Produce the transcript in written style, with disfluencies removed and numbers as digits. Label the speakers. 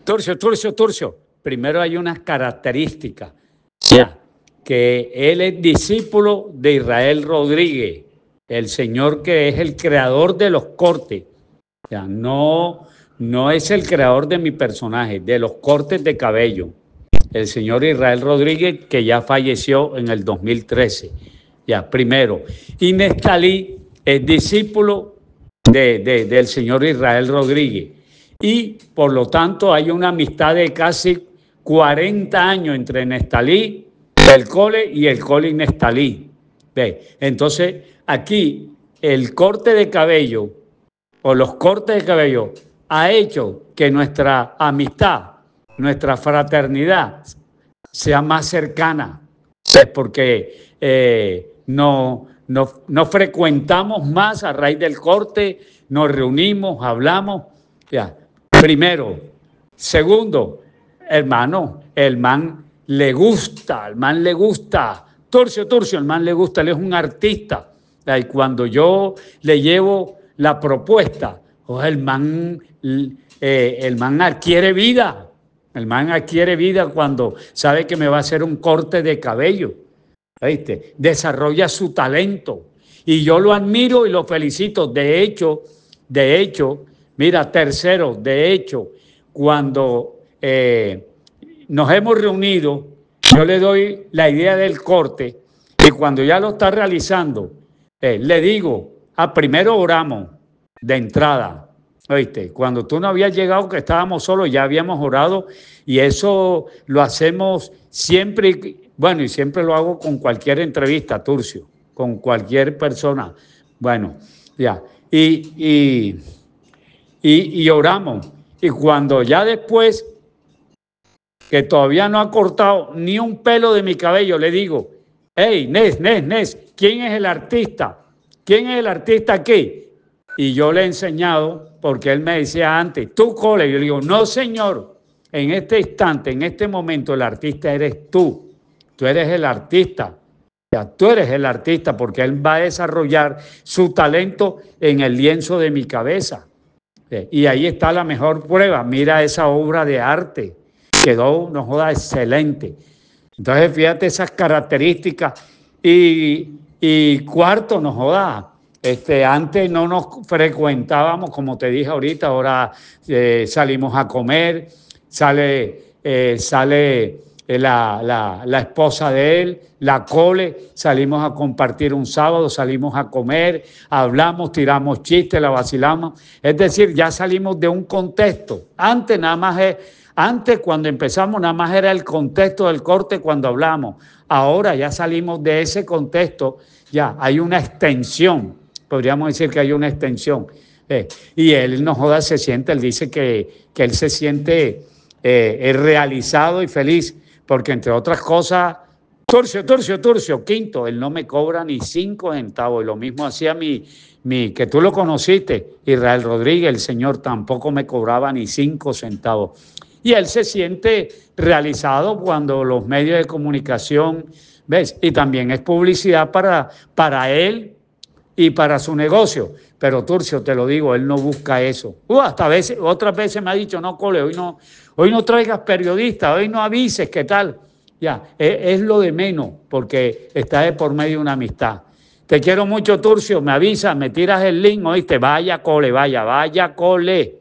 Speaker 1: Turcio. Primero hay unas características. Ya, que él es discípulo de Israel Rodríguez, el señor que es el creador de los cortes. Ya, no es el creador de mi personaje, de los cortes de cabello. El señor Israel Rodríguez, que ya falleció en el 2013. Ya, primero. Y Nestalí es discípulo del señor Israel Rodríguez. Y por lo tanto hay una amistad de casi 40 años entre Nestalí, el Cole y el Cole y Nestalí. ¿Ve? Entonces, aquí el corte de cabello o los cortes de cabello ha hecho que nuestra amistad, nuestra fraternidad sea más cercana, porque no frecuentamos más a raíz del corte, nos reunimos, hablamos, ya, primero. Segundo, hermano, el man le gusta, Turcio, el man le gusta, él es un artista, y cuando yo le llevo la propuesta, el man adquiere vida. El man adquiere vida cuando sabe que me va a hacer un corte de cabello. ¿Viste? Desarrolla su talento. Y yo lo admiro y lo felicito. De hecho, mira, tercero, de hecho, cuando nos hemos reunido, yo le doy la idea del corte y cuando ya lo está realizando, le digo, primero oramos de entrada. ¿Oíste? Cuando tú no habías llegado, que estábamos solos, ya habíamos orado y eso lo hacemos siempre, bueno, y siempre lo hago con cualquier entrevista, Turcio, con cualquier persona. Bueno, ya, y oramos. Y cuando ya después, que todavía no ha cortado ni un pelo de mi cabello, le digo, hey, Nes, ¿quién es el artista? ¿Quién es el artista aquí? Y yo le he enseñado, porque él me decía antes, tú, Cole. Yo le digo, no, señor, en este instante, en este momento, el artista eres tú. Tú eres el artista. Ya, tú eres el artista, porque él va a desarrollar su talento en el lienzo de mi cabeza. Y ahí está la mejor prueba. Mira esa obra de arte. Quedó, no joda, excelente. Entonces, fíjate esas características. Y cuarto, no joda. Antes no nos frecuentábamos, como te dije ahorita, ahora salimos a comer, sale la esposa de él, la Cole, salimos a compartir un sábado, salimos a comer, hablamos, tiramos chistes, la vacilamos. Es decir, ya salimos de un contexto. Antes cuando empezamos nada más era el contexto del corte cuando hablamos. Ahora ya salimos de ese contexto, ya hay una extensión. Podríamos decir que hay una extensión. Y él, no joda, él dice que él se siente realizado y feliz, porque entre otras cosas, Turcio, quinto, él no me cobra ni 5 centavos. Y lo mismo hacía que tú lo conociste, Israel Rodríguez, el señor tampoco me cobraba ni 5 centavos. Y él se siente realizado cuando los medios de comunicación, ¿ves? Y también es publicidad para él y para su negocio. Pero Turcio, te lo digo, él no busca eso. Otras veces me ha dicho, no, Cole, hoy no traigas periodistas, hoy no avises, ¿qué tal? Ya, es lo de menos, porque está de por medio de una amistad. Te quiero mucho, Turcio, me avisas, me tiras el link, oíste, vaya, Cole.